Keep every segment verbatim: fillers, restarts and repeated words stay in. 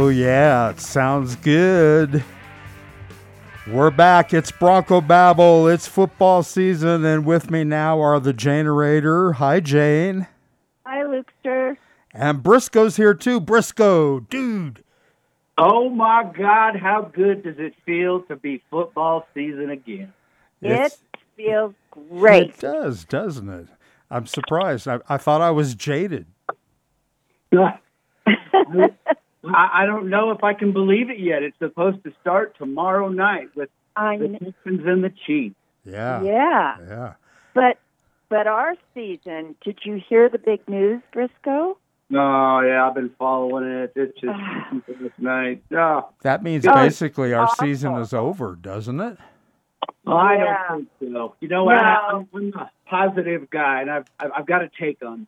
yeah, it sounds good. We're back. It's Bronco Babble. It's football season, and with me now are the Janerator. Hi, Jane. Hi, Lukester. And Briscoe's here too. Briscoe, dude. Oh my God! How good does it feel to be football season again? It feels great. It does, doesn't it? I'm surprised. I, I thought I was jaded. I, I don't know if I can believe it yet. It's supposed to start tomorrow night with I the Texans and the Chiefs. Yeah. Yeah. Yeah. But but our season, did you hear the big news, Briscoe? Oh, yeah, I've been following it. It's just this night. Oh. That means Oh, basically our awful. season is over, doesn't it? Well, I Yeah. don't think so. You know what? No. I, I'm a positive guy, and I've I've, I've got a take on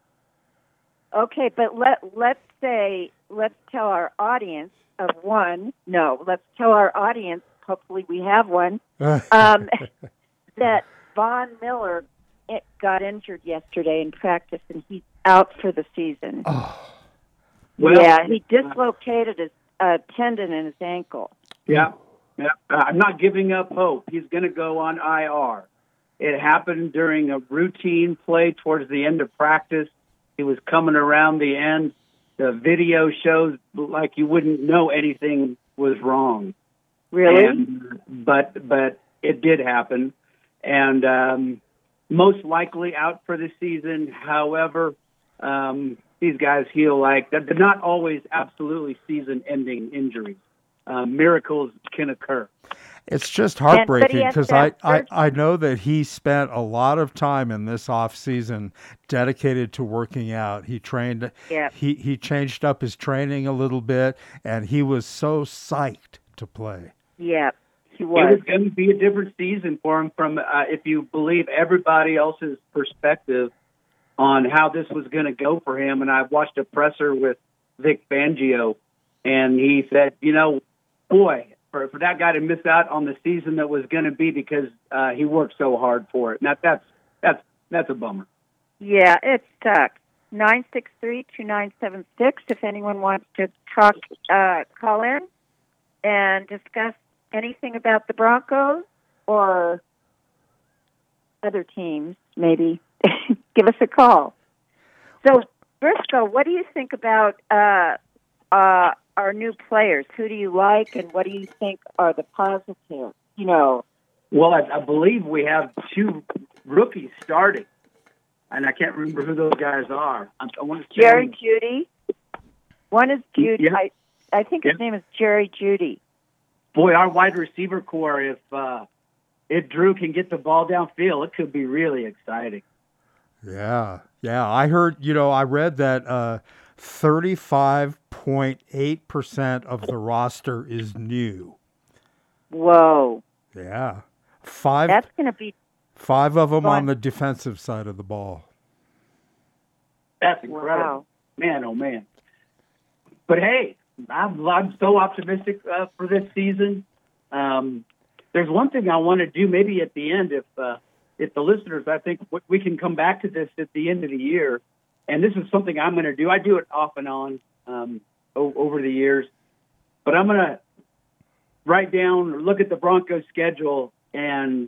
it. Okay, but let let's say let's tell our audience of one. No, let's tell our audience. Hopefully, we have one. Um, that Von Miller it got injured yesterday in practice, and he's out for the season. Oh. Well, yeah, he dislocated his uh, tendon in his ankle. Yeah, yeah. Uh, I'm not giving up hope. He's going to go on I R. It happened during a routine play towards the end of practice. He was coming around the end. The video shows like you wouldn't know anything was wrong. Really? And, but but it did happen, and um, most likely out for the season. However, um, these guys heal like they're not always absolutely season-ending injuries. Uh, miracles can occur. It's just And- but he heartbreaking has because to I, have I, surgery. I know that he spent a lot of time in this off season dedicated to working out. He trained, Yeah. he, he changed up his training a little bit, and he was so psyched to play. Yeah, he It was. was going to be a different season for him from, uh, if you believe everybody else's perspective on how this was going to go for him. And I watched a presser with Vic Fangio, and he said, you know, boy, for, for that guy to miss out on the season that was going to be because uh, he worked so hard for it. Now, that's, that's, that's a bummer. Yeah, it sucks. nine six three, two nine seven six if anyone wants to talk, uh, call in and discuss anything about the Broncos or other teams, maybe. Give us a call. So, Briscoe, what do you think about uh, uh, our new players? Who do you like, and what do you think are the positives? You know, Well, I, I believe we have two rookies starting, and I can't remember who those guys are. I, I want to Jerry Judy. One is Judy. Yeah. I, I think his Yeah. name is Jerry Judy. Boy, our wide receiver core, if uh, if Drew can get the ball downfield, it could be really exciting. Yeah, yeah. I heard, you know, I read that uh, thirty-five point eight percent of the roster is new. Whoa. Yeah. Five, That's going to be five of them fun. on the defensive side of the ball. That's incredible. wow. Man, oh, man. But, hey, I'm, I'm so optimistic uh, for this season. Um, there's one thing I want to do maybe at the end if uh, if the listeners, I think w- we can come back to this at the end of the year. And this is something I'm going to do. I do it off and on um, o- over the years. But I'm going to write down or look at the Broncos schedule and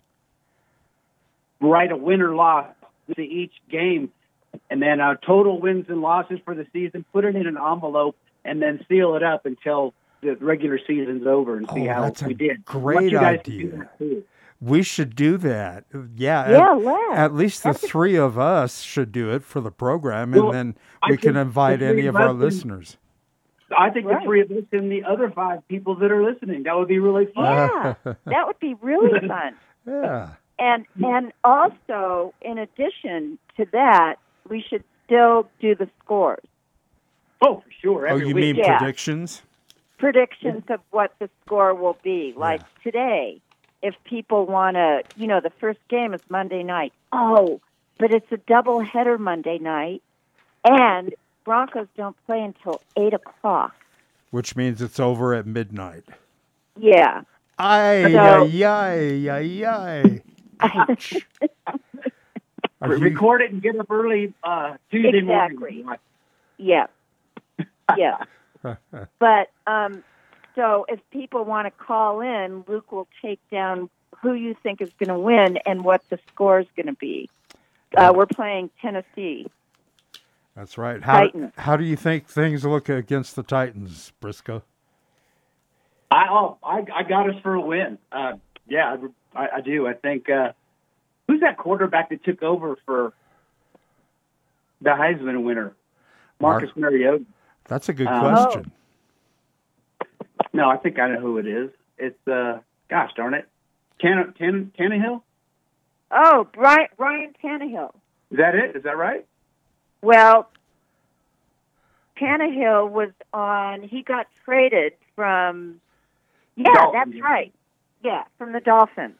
write a win or loss to each game. And then uh, total wins and losses for the season, put it in an envelope, and then seal it up until the regular season's over and see Oh, how that's a we did. I want great you guys to idea. do that too. We should do that. Yeah. Yeah, at, let's. at least the That'd be- three of us should do it for the program, and Well, then I we can think invite the any three of of our us and- listeners. I think Right. the three of us and the other five people that are listening, that would be really fun. Yeah, that would be really fun. Yeah. And and also, in addition to that, we should still do the scores. Oh, for sure. Oh, Every you week. mean Yeah. predictions? Predictions of what the score will be. Like today, if people want to, you know, the first game is Monday night. Oh, but it's a double header Monday night, and Broncos don't play until eight o'clock. Which means it's over at midnight. Yeah. Ay, So- ay, ay, ay, ay. Ouch. Are Re- you- record it and get up early uh, Tuesday Exactly. morning. Yeah. Yeah. But um, so if people want to call in, Luke will take down who you think is going to win and what the score is going to be. Uh, we're playing Tennessee. That's right. How, Titans. how do you think things look against the Titans, Briscoe? I oh, I, I got us for a win. Uh, yeah, I, I do. I think uh, who's that quarterback that took over for the Heisman winner? Marcus Mark- Mariota. That's a good Um, question. No, I think I know who it is. It's uh, gosh darn it, Tann, Tann, Tannehill. Oh, Brian, Ryan Tannehill. Is that it? Is that right? Well, Tannehill was on, he got traded from, yeah, Dolphins. that's right. Yeah, from the Dolphins.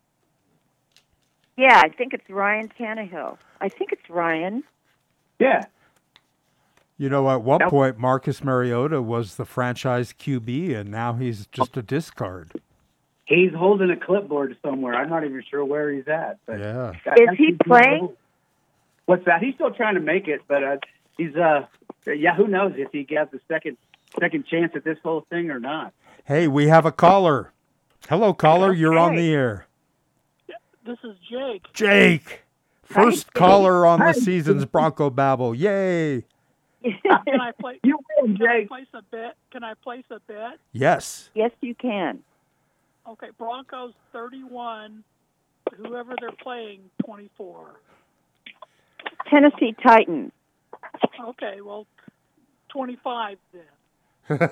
Yeah, I think it's Ryan Tannehill. I think it's Ryan. Yeah. You know, at one Nope. point, Marcus Mariota was the franchise Q B, and now he's just a discard. He's holding a clipboard somewhere. I'm not even sure where he's at. But Yeah. Is he playing? What's that? He's still trying to make it, but uh, he's uh, yeah. Who knows if he gets the second second chance at this whole thing or not? Hey, we have a caller. Hello, caller. You're on Okay. the air. This is Jake. Jake, Hi, first Jake. caller on Hi. the season's Bronco Babble. Yay. Can I play? You win, Can I Jake. place a bet? Can I place a bet? Yes. Yes, you can. Okay, Broncos thirty-one. Whoever they're playing, twenty-four. Tennessee Titans. Okay, well, twenty-five then.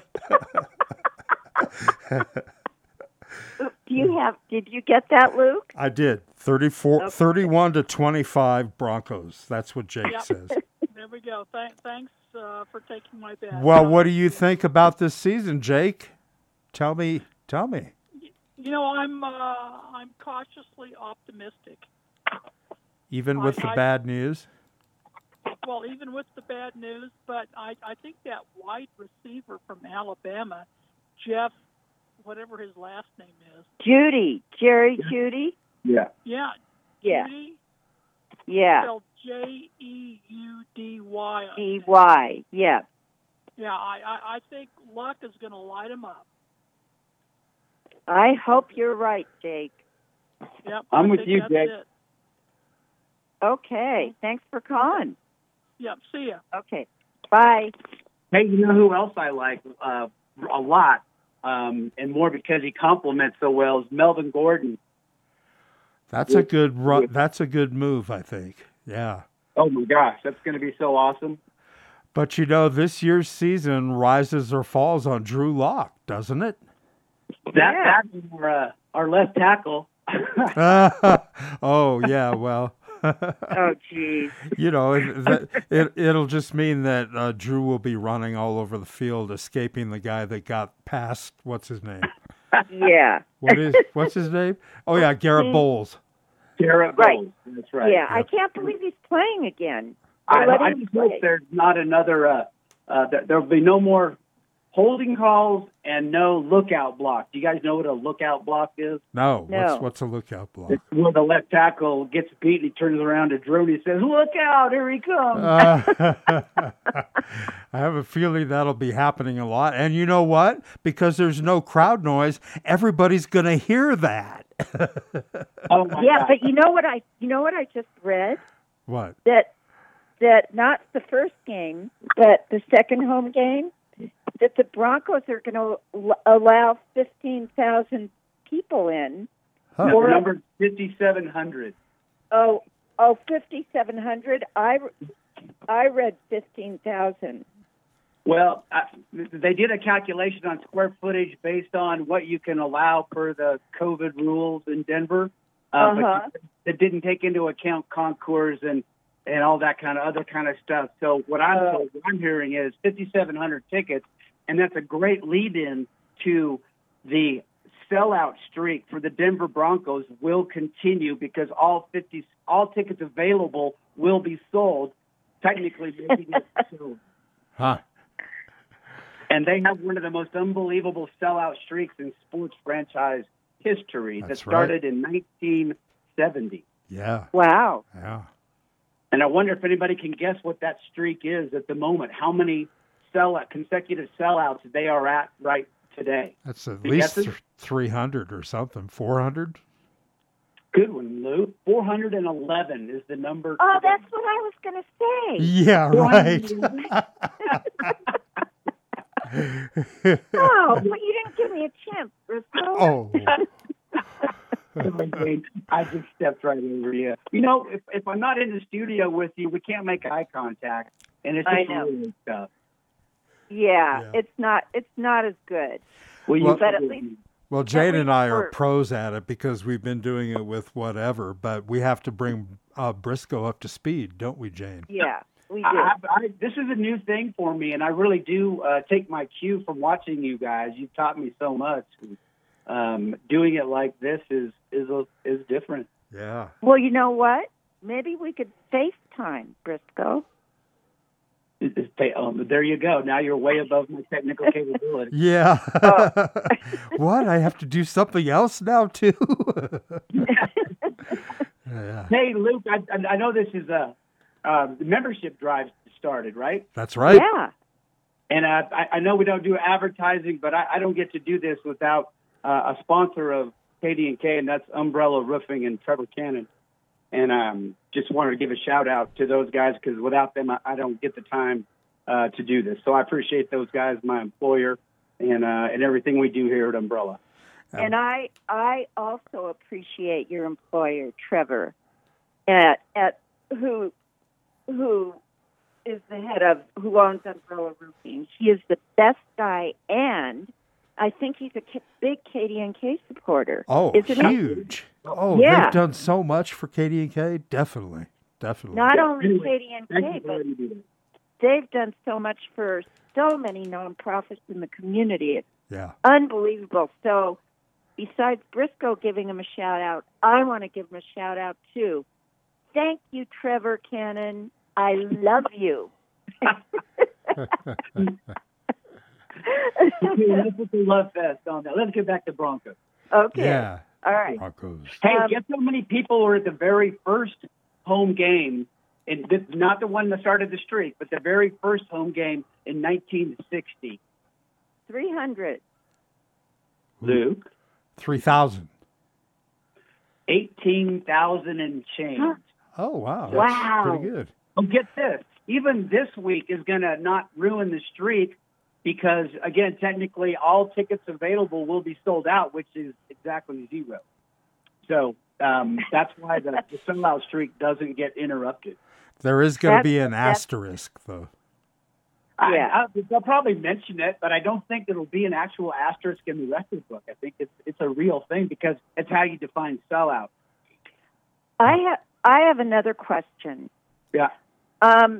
Do you have, did you get that, Luke? I did. thirty-four, Okay. thirty-one to twenty-five Broncos. That's what Jake Yep. says. There we go. Th- thanks uh, for taking my bet. Well, what do you think about this season, Jake? Tell me. Tell me. You know, I'm uh, I'm cautiously optimistic. Even with the I- I- bad news? Well, even with the bad news, but I, I think that wide receiver from Alabama, Jeff, whatever his last name is, Judy. Jerry Judy? Yeah. yeah, Yeah. Judy, Yeah. spelled J E U D Y. I E think. Y. Yeah. Yeah, I, I, I think Luck is going to light him up. I hope you're right, Jake. Yep, I'm I with think you, that's Jake. it. Okay. Thanks for calling. Yep, see ya. Okay. Bye. Hey, you know who else I like uh, a lot, um, and more because he compliments so well is Melvin Gordon. That's a good run. That's a good move, I think. Yeah. Oh my gosh, that's going to be so awesome. But you know, this year's season rises or falls on Drew Lock, doesn't it? That Yeah. that's our, uh, our left tackle. Oh yeah, well, Oh, geez. you know, it, that, it it'll just mean that uh, Drew will be running all over the field, escaping the guy that got past. What's his name? Yeah. What is what's his name? Oh yeah, Garrett Bowles. Garrett Right. Bowles. That's right. Yeah. I can't believe he's playing again. I, Let I him just hope play. there's not another. Uh, uh, there, there'll be no more holding calls and no lookout block. Do you guys know what a lookout block is? No, No. what's what's a lookout block? It's where the left tackle gets beat and he turns around to Drew and he says, "Look out! Here he comes." Uh, I have a feeling that'll be happening a lot. And you know what? Because there's no crowd noise, everybody's going to hear that. oh my Yeah, God. but you know what I you know what I just read? What? That that not the first game, but the second home game, that the Broncos are going to allow fifteen thousand people in. Huh. Number, number fifty-seven hundred. Oh, oh, fifty-seven hundred. I, I read fifteen thousand. Well, I, they did a calculation on square footage based on what you can allow per the COVID rules in Denver. Uh, Uh-huh. But it didn't take into account concourse and, and all that kind of other kind of stuff. So what I'm, Oh. so what I'm hearing is fifty-seven hundred tickets, and that's a great lead-in to the sellout streak for the Denver Broncos will continue because all fifty all tickets available will be sold. Technically, making it sold. Huh. And they have one of the most unbelievable sellout streaks in sports franchise history that That's started in nineteen seventy. Yeah. Wow. Yeah. And I wonder if anybody can guess what that streak is at the moment. How many sellout, consecutive sellouts they are at right today? That's at You least guess it? th- three hundred or something. four hundred? Good one, Lou. four hundred eleven is the number. Oh, today. that's what I was going to say. Yeah, right. Oh, but you didn't give me a chance, Briscoe. Oh, I just stepped right over you. You know, if, if I'm not in the studio with you, we can't make eye contact, and it's I just know. really tough. Yeah, Yeah. it's not. It's not as good. Well, you Well- But at least- well, Jane least and I are we're- pros at it because we've been doing it with whatever, but we have to bring uh, Briscoe up to speed, don't we, Jane? Yeah, we do. I, I, this is a new thing for me, and I really do uh, take my cue from watching you guys. You've taught me so much. Um, doing it like this is is a, is different. Yeah. Well, you know what? Maybe we could FaceTime, Briscoe. It- it's- um, there you go. Now you're way above my technical capability. Yeah. What? I have to do something else now, too? Yeah. Hey, Luke, I, I- I know this is a uh, the membership drive started, right? That's right. Yeah. And uh, I, I know we don't do advertising, but I, I don't get to do this without uh, a sponsor of K D and K, and that's Umbrella Roofing and Trevor Cannon. And um, just wanted to give a shout out to those guys because without them, I, I don't get the time uh, to do this. So I appreciate those guys, my employer, and uh, and everything we do here at Umbrella. And I I also appreciate your employer, Trevor, at at who who is the head of who owns Umbrella Roofing. He is the best guy, and I think he's a K- big K D and K supporter. Oh, Isn't he? huge. Oh, Yeah. they've done so much for K D and K. Definitely. Definitely. Not Yeah, only anyway, K D and Thank K, you for but letting me do that. they've done so much for so many nonprofits in the community. It's Yeah. unbelievable. So besides Briscoe giving him a shout out, I want to give him a shout out too. Thank you, Trevor Cannon. I love you. Okay, let's put the love fest on that. Let's get back to Broncos. Okay. Yeah. All right. Broncos. Hey, Um, guess how many people were at the very first home game, and this, not the one that started the streak, but the very first home game in nineteen sixty? three hundred. Luke, three thousand. eighteen thousand and change. Huh. Oh, wow. That's Wow. pretty good. Oh, get this. Even this week is going to not ruin the streak because, again, technically all tickets available will be sold out, which is exactly zero. So um, that's why the, the sellout streak doesn't get interrupted. There is going to That's- be an that's- asterisk, though. I, Yeah. I, they'll probably mention it, but I don't think it'll be an actual asterisk in the record book. I think it's it's a real thing because it's how you define sellout. I have I have another question. Yeah. Um,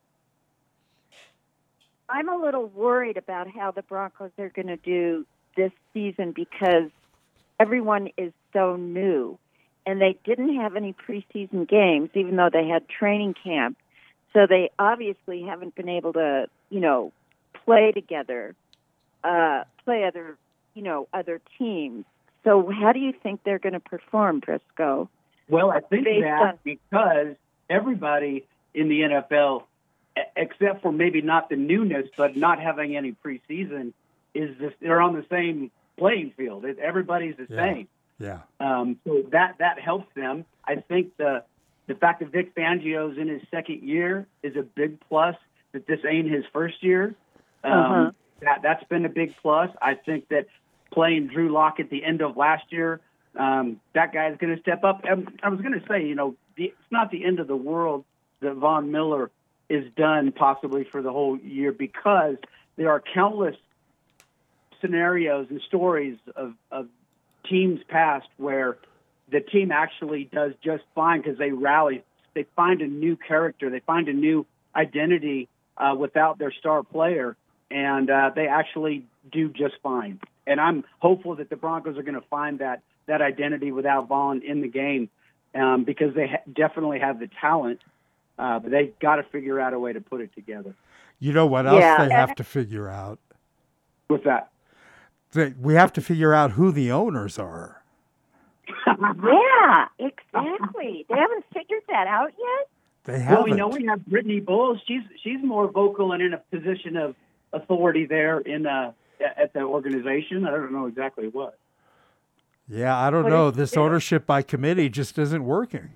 I'm a little worried about how the Broncos are going to do this season because everyone is so new, and they didn't have any preseason games, even though they had training camp. So they obviously haven't been able to, you know, play together, uh, play other, you know, other teams. So how do you think they're going to perform, Briscoe? Well, I think Based that on- because everybody in the N F L, e- except for maybe not the newness, but not having any preseason, is this, they're on the same playing field. It, everybody's the Yeah. same. Yeah. Um, so that that helps them. I think the the fact that Vic Fangio's in his second year is a big plus. That this ain't his first year. Um, Uh-huh. That that's been a big plus. I think that playing Drew Lock at the end of last year, um, that guy is going to step up. Um, I was going to say, you know, the, it's not the end of the world that Von Miller is done possibly for the whole year because there are countless scenarios and stories of, of teams past where the team actually does just fine because they rally. They find a new character. They find a new identity uh, without their star player, and uh, they actually do just fine. And I'm hopeful that the Broncos are going to find that that identity without Vaughn in the game um, because they ha- definitely have the talent, uh, but they've got to figure out a way to put it together. You know what else Yeah. they have to figure out? With that, They, we have to figure out who the owners are. Yeah, exactly. They haven't figured that out yet? They well, haven't. we know we have Brittany Bowles. She's she's more vocal and in a position of authority there in uh, at the organization. I don't know exactly what. Yeah, I don't What know. is- This ownership by committee just isn't working.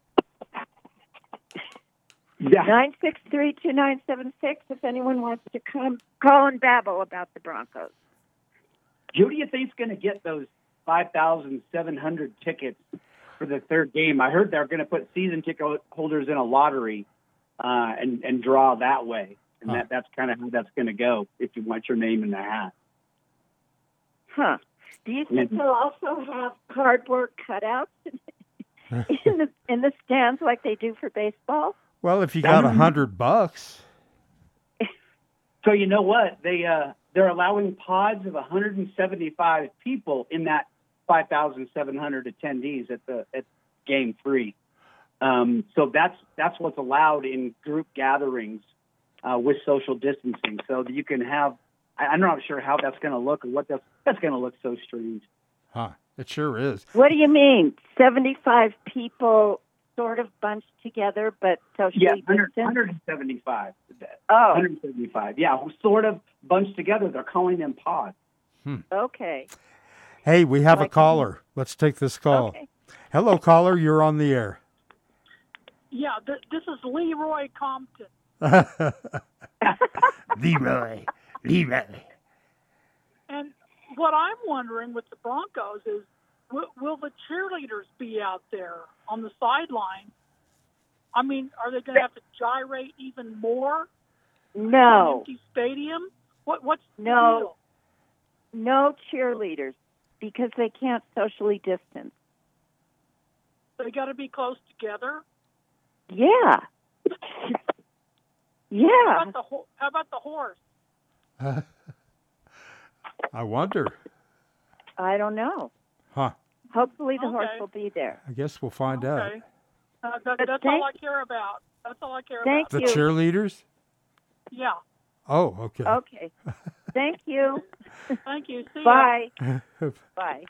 Yeah. nine six three, two nine seven six if anyone wants to come call and babble about the Broncos. Who do you think's going to get those five thousand seven hundred tickets for the third game? I heard they're going to put season ticket holders in a lottery uh, and and draw that way, and Huh. that that's kind of how that's going to go if you want your name in the hat. Huh. Do you think Yeah. they'll also have cardboard cutouts in the in the stands like they do for baseball? Well, if you got a hundred bucks, So you know what? They uh, they're allowing pods of one hundred seventy-five people in that five thousand seven hundred attendees at the at game three. Um, so that's that's what's allowed in group gatherings uh, with social distancing. So that you can have. I, I'm not sure how that's going to look or what that's that's going to look so strange. huh? It sure is. What do you mean? seventy-five people sort of bunched together but socially Yeah, one hundred, distant? one hundred seventy-five. Oh, one hundred seventy-five. Yeah, sort of bunched together. They're calling them pods. okay. Hey, we have a Like- caller. Let's take this call. Okay. Hello, caller. You're on the air. Yeah, th- this is Leroy Compton. Leroy. Leroy. And what I'm wondering with the Broncos is, will, will the cheerleaders be out there on the sideline? I mean, are they going to have to gyrate even more in an No, empty stadium? What, what's the No. deal? no cheerleaders because they can't socially distance. They got to be close together. Yeah. How Yeah. about the ho- how about the horse? I wonder. I don't know. Huh. Hopefully the horse Okay. will be there. I guess we'll find out. Okay, uh, that, But that's thank- all I care about. That's all I care Thank The you. cheerleaders? Yeah. Oh, okay. Okay. Thank you. Thank you. See ya. Bye. Bye.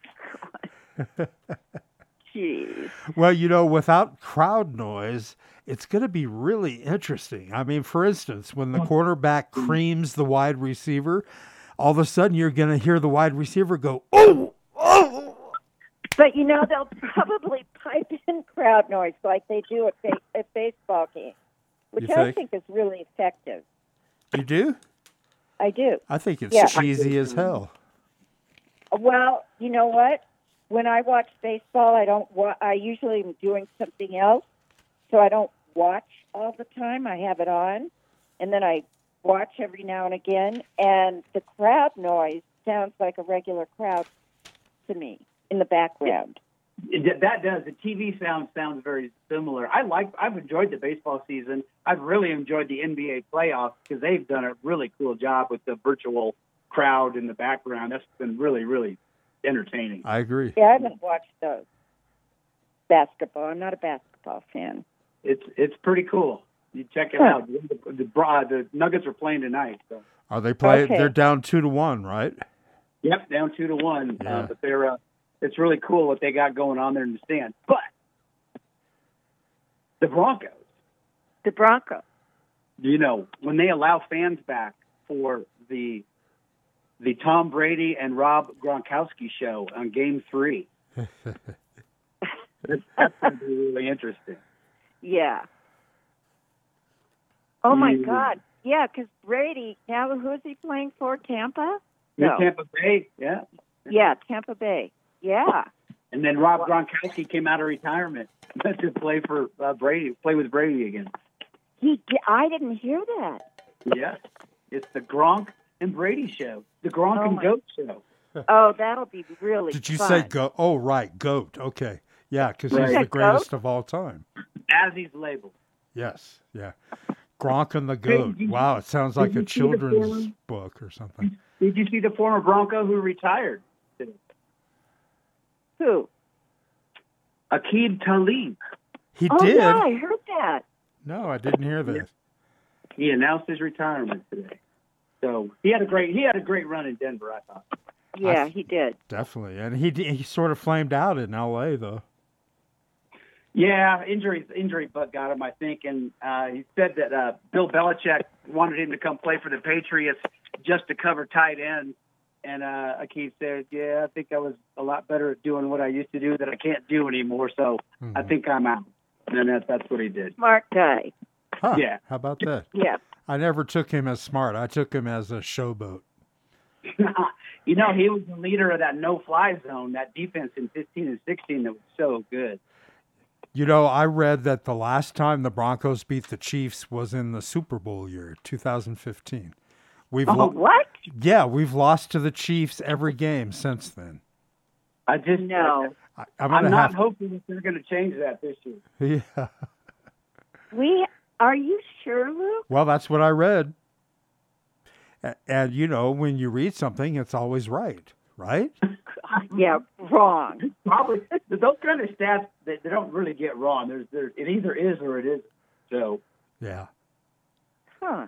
Jeez. Well, you know, without crowd noise, it's going to be really interesting. I mean, for instance, when the quarterback creams the wide receiver, all of a sudden you're going to hear the wide receiver go, oh, oh. But you know they'll probably pipe in crowd noise like they do at, ba- at baseball games, which You I think? think is really effective. You do? I do. I think it's Yeah. cheesy as hell. Well, you know what? When I watch baseball, I don't. Wa- I usually am doing something else, so I don't watch all the time. I have it on, and then I watch every now and again. And the crowd noise sounds like a regular crowd to me in the background. It- That does. The T V sound sounds very similar. I like. I've enjoyed the baseball season. I've really enjoyed the N B A playoffs because they've done a really cool job with the virtual crowd in the background. That's been really, really entertaining. I agree. Yeah, I haven't watched those basketball. I'm not a basketball fan. It's it's pretty cool. You check it Huh. out. The, the, Bra- the Nuggets are playing tonight. So. Are they playing? Okay. They're down two to one, right? Yep, down two to one. Yeah. Uh, but they're uh, it's really cool what they got going on there in the stands. But the Broncos, The Broncos. you know, when they allow fans back for the the Tom Brady and Rob Gronkowski show on Game Three, that's, that's going to be really interesting. Yeah. Oh my Mm. God. Yeah, because Brady. Now, who's he playing for? Tampa. In No. Tampa Bay, yeah. Yeah, Tampa Bay. Yeah. And then Rob Gronkowski came out of retirement to play for uh, Brady, play with Brady again. He. di- I didn't hear that. Yes, it's the Gronk and Brady show, the Gronk Oh and my- Goat show. Oh, that'll be really. Did you fun. say goat? Oh, right, goat. Okay, yeah, because Right. he's You the said greatest goat? of all time. As he's labeled. Yes, yeah. Gronk and the Hey, goat. did you- Wow, it sounds like did a you see the children's former- book or something. Did you see the former Bronco who retired? Who? Aqib Talib. He Oh did. yeah, I heard that. No, I didn't hear that. He announced his retirement today. So he had a great he had a great run in Denver, I thought. Yeah, he did. Definitely, and he he sort of flamed out in L A though. Yeah, injury injury bug got him, I think, and uh, he said that uh, Bill Belichick wanted him to come play for the Patriots just to cover tight ends. And uh, Akeem said, "Yeah, I think I was a lot better at doing what I used to do that I can't do anymore. So Mm-hmm. I think I'm out." And that, that's what he did. Smart guy. Huh, Yeah. How about that? Yeah. I never took him as smart. I took him as a showboat. You know, he was the leader of that no-fly zone, that defense in fifteen and sixteen that was so good. You know, I read that the last time the Broncos beat the Chiefs was in the Super Bowl year, two thousand fifteen. We've Oh, lo- What? yeah, we've lost to the Chiefs every game since then. I just No. I, I'm I'm gonna not have hoping that they're going to change that this year. yeah. We are you sure, Luke? Well, that's what I read. A- And you know, when you read something, it's always right, right? Yeah, wrong. Probably those kind of stats they, they don't really get wrong. There's there it either is or it isn't. So Yeah. Huh.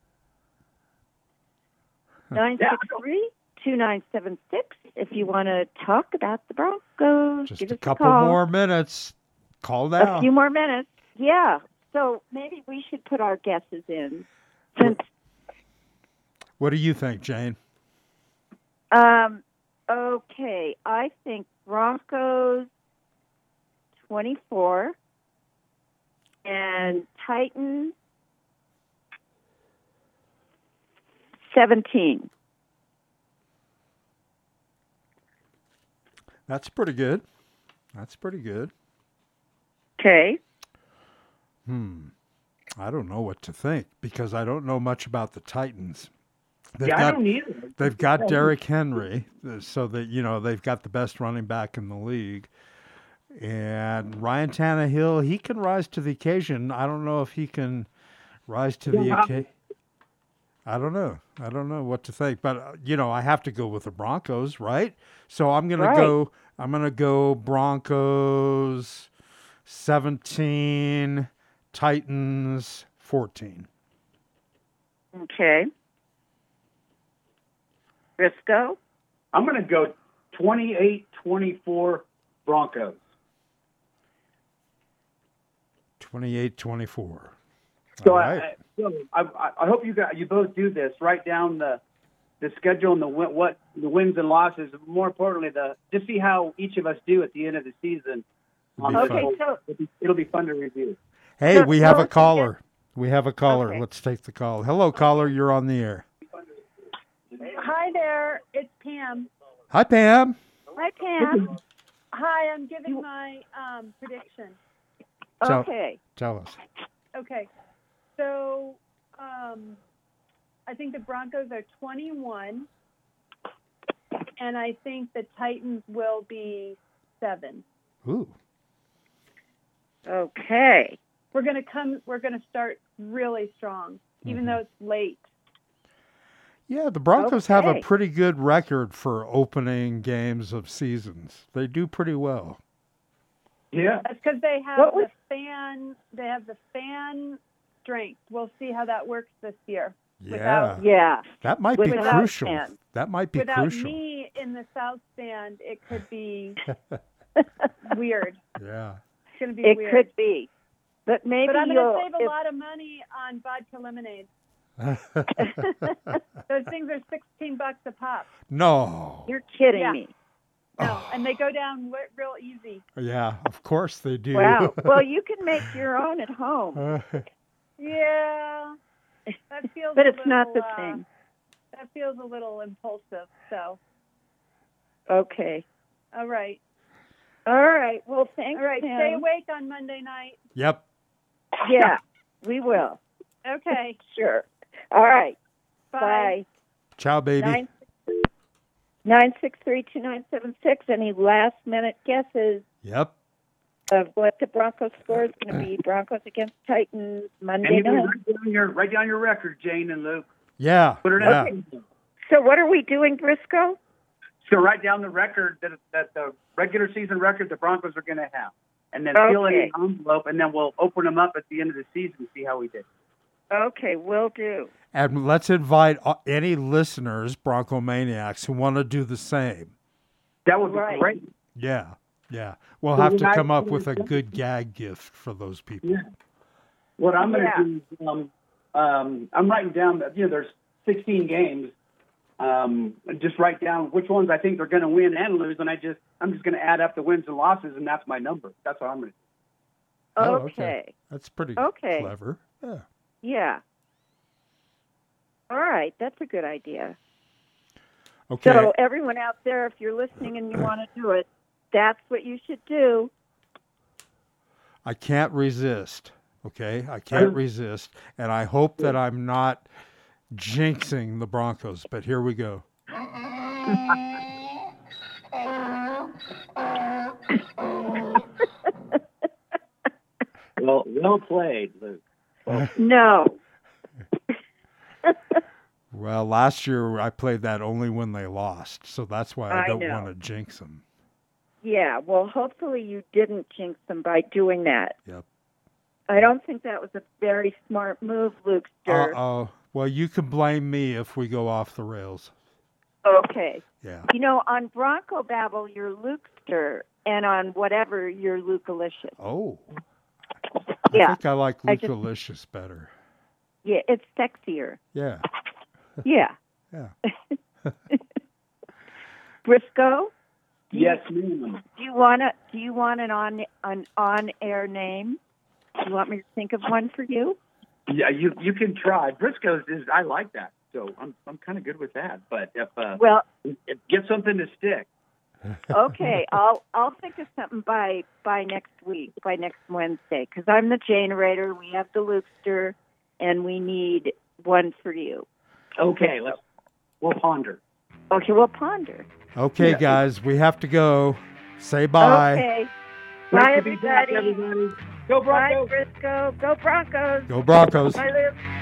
Nine six three two nine seven six. If you want to talk about the Broncos, Just give a us couple a call. more minutes. Call A now. few more minutes. Yeah. So maybe we should put our guesses in. Since What do you think, Jane? um, okay, I think Broncos twenty-four and Titans seventeen. That's pretty good. That's pretty good. Okay. Hmm. I don't know what to think because I don't know much about the Titans. They've yeah, I got don't either. they've got Derrick Henry, uh, so that you know they've got the best running back in the league. And Ryan Tannehill, he can rise to the occasion. I don't know if he can rise to the Yeah. occasion. I don't know. I don't know what to think, but uh, you know, I have to go with the Broncos, right? So I'm gonna Right. go. I'm gonna go Broncos seventeen, Titans fourteen. Okay. Briscoe? I'm going to go twenty-eight twenty-four Broncos. twenty-eight twenty-four. So, All I, right. I, so I, I hope you got you both do this. Write down the the schedule and the win- what the wins and losses. More importantly, the just see how each of us do at the end of the season. It'll be Okay, fun. so It'll be, it'll be fun to review. Hey, so we have tell a us caller. We have a caller. Okay. Let's take the call. Hello, caller. You're on the air. Hi there, it's Pam. Hi, Pam. hi, Pam. Hi, I'm giving my um, prediction. Tell- Okay. Tell us. Okay, so um, I think the Broncos are twenty-one, and I think the Titans will be seven. Ooh. Okay. We're gonna come. We're gonna start really strong, even Mhm. though it's late. Yeah, the Broncos have a Okay. pretty good record for opening games of seasons. They do pretty well. Yeah. That's because they have What was- the fan. They have the fan strength. We'll see how that works this year. Yeah. Without- Yeah. That might be Without crucial. fans. That might be Without crucial. me in the South Stand, it could be weird. Yeah. It's going to be It weird. could be. But maybe But I'm you'll going to save a if- lot of money on vodka lemonade. Those things are sixteen bucks a pop. No. You're kidding Yeah. me. No, Oh. and they go down w- real easy. Yeah, of course they do. Wow. Well, you can make your own at home. Yeah, that feels. But a it's not the little, uh, same. That feels a little impulsive. So, Okay. all right, All right. Well, thanks, all right. Pam. Stay awake on Monday night. Yep. Yeah, we will. Okay. Sure. All right. Bye. Bye. Ciao, baby. Nine nine six three two nine seven six. Any last minute guesses Yep. of what the Broncos score is going to be? Broncos against Titans Monday And you night. write down your write down your record, Jane and Luke. Yeah. Put it yeah. out. So what are we doing, Briscoe? So write down the record that that the regular season record the Broncos are going to have, and then fill it in Okay. an envelope, and then we'll open them up at the end of the season and see how we did. Okay, will do. And let's invite uh, any listeners, Bronco Maniacs, who want to do the same. That would be Right. great. Yeah. Yeah. We'll So have when to I- come up with a good gag gift for those people. Yeah. What I'm going to Yeah. do is um, um, I'm writing down that, you know, there's sixteen games. Um, just write down which ones I think they're going to win and lose, and I just I'm just going to add up the wins and losses, and that's my number. That's what I'm going to do. Oh, Okay. okay. That's pretty Okay. clever. Yeah. Yeah. All right. That's a good idea. Okay. So everyone out there, if you're listening and you want to do it, that's what you should do. I can't resist. Okay. I can't resist. And I hope that I'm not jinxing the Broncos, but here we go. Well, well played, Luke. No. Well, last year I played that only when they lost, so that's why I I don't know. want to jinx them. Yeah. Well, hopefully you didn't jinx them by doing that. Yep. I don't think that was a very smart move, Lukester. Uh-oh. Well, you can blame me if we go off the rails. Okay. Yeah. You know, on Bronco Babble, you're Lukester, and on whatever, you're Lukalicious. Oh. I Yeah. think I like I just- Lukalicious better. Yeah, it's sexier. Yeah. Yeah. Yeah. Briscoe, Yes, ma'am. do you want to? Do you want an on an on air name? Do you want me to think of one for you? Yeah, you you can try. Briscoe's is I like that, so I'm I'm kind of good with that. But if uh, Well, if, get something to stick. okay, I'll I'll think of something by by next week, by next Wednesday, because I'm the generator. We have the Lukester, and we need one for you. Okay, let's we'll ponder. Okay, we'll ponder. Okay, Yeah. guys, we have to go. Say bye. Okay. Nice Bye, to be back, everybody. everybody. Go Bye, Broncos! Briscoe. Go Broncos. Go Broncos. Bye, Luke.